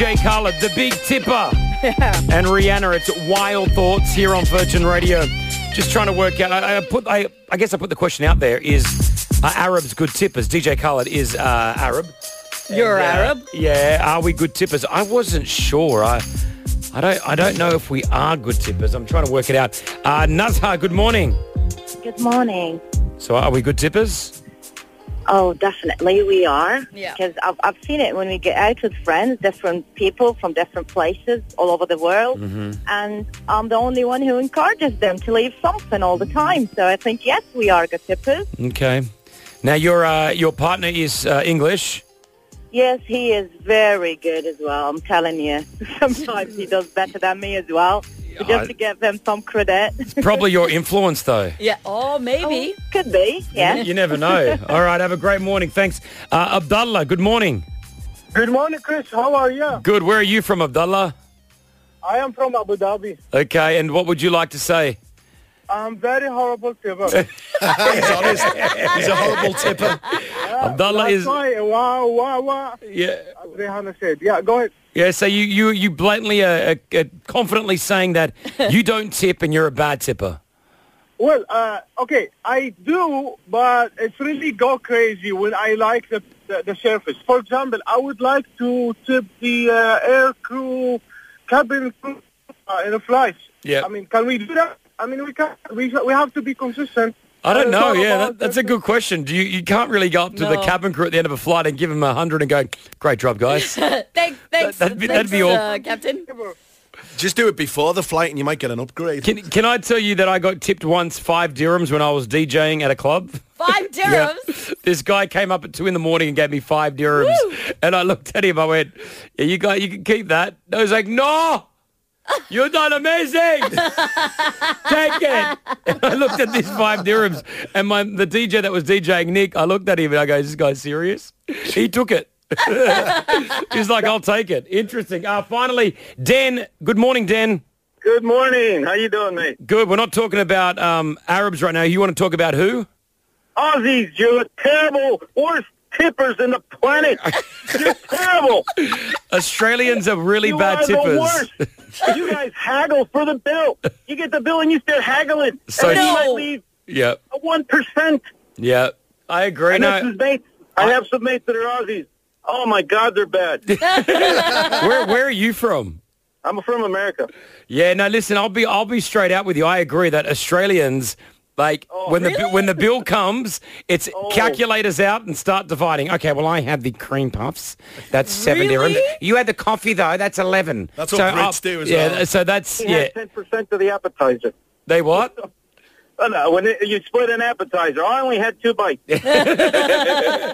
DJ Khaled, the Big Tipper, and Rihanna. It's Wild Thoughts here on Virgin Radio. Just trying to work out. I guess I put the question out there: are Arabs good tippers? DJ Khaled is Arab. You're Arab. Yeah. Are we good tippers? I wasn't sure. I don't know if we are good tippers. I'm trying to work it out. Nazha, good morning. Good morning. So are we good tippers? Oh, definitely we are. Yeah. Because I've seen it when we get out with friends, different people from different places all over the world. Mm-hmm. And I'm the only one who encourages them to leave something all the time. So I think, yes, we are good tippers. Okay. Now, your partner is English. Yes, he is very good as well. I'm telling you. Sometimes he does better than me as well. Just to give them some credit. It's probably your influence, though. Yeah. Oh, maybe. Could be, yeah. You never know. All right, have a great morning. Thanks. Abdullah, good morning. Good morning, Chris. How are you? Good. Where are you from, Abdullah? I am from Abu Dhabi. Okay, and what would you like to say? I'm very horrible tipper. He's honest. He's a horrible tipper. Abdullah That's is... why, wow. Yeah. As Rihanna said. Yeah, go ahead. Yeah, so you blatantly confidently saying that you don't tip and you're a bad tipper. Well, okay, I do, but it's really go crazy when I like the surface. For example, I would like to tip the air crew, cabin crew in a flight. Yeah. I mean, can we do that? I mean, we can't. We have to be consistent. I don't It's know. all Yeah, about that's a good question. You can't really go up to the No. cabin crew at the end of a flight and give them 100 and go, great job, guys. Thanks, That'd be all. Captain. Just do it before the flight and you might get an upgrade. Can I tell you that I got tipped once 5 dirhams when I was DJing at a club? 5 Yeah. dirhams. This guy came up at 2 in the morning and gave me 5 dirhams. Woo. And I looked at him, I went, yeah, you can keep that. I was like, no! You've done amazing! Take it! And I looked at these 5 dirhams and the DJ that was DJing, Nick, I looked at him and I go, is this guy serious? He took it. He's like, I'll take it. Interesting. Finally, Den. Good morning, Den. Good morning. How you doing, mate? Good. We're not talking about Arabs right now. You want to talk about who? Aussies, you're terrible, worst tippers in the planet. You're terrible. Australians are really You bad are the tippers. worst. You guys haggle for the bill. You get the bill and you start haggling. So- and then you No. might leave Yeah. a 1%. Yeah. I agree. And this No, is mates. I have some mates that are Aussies. Oh, my God, they're bad. where are you from? I'm from America. Yeah, no, listen, I'll be straight out with you. I agree that Australians, like, when the bill comes, it's calculators out and start dividing. Okay, well, I had the cream puffs. That's 7 Really? dirhams. You had the coffee, though. That's 11. That's what Brits do as yeah, well. so that's, They yeah. have 10% of the appetizer. They what? Oh, no, when you split an appetizer, I only had 2 bites.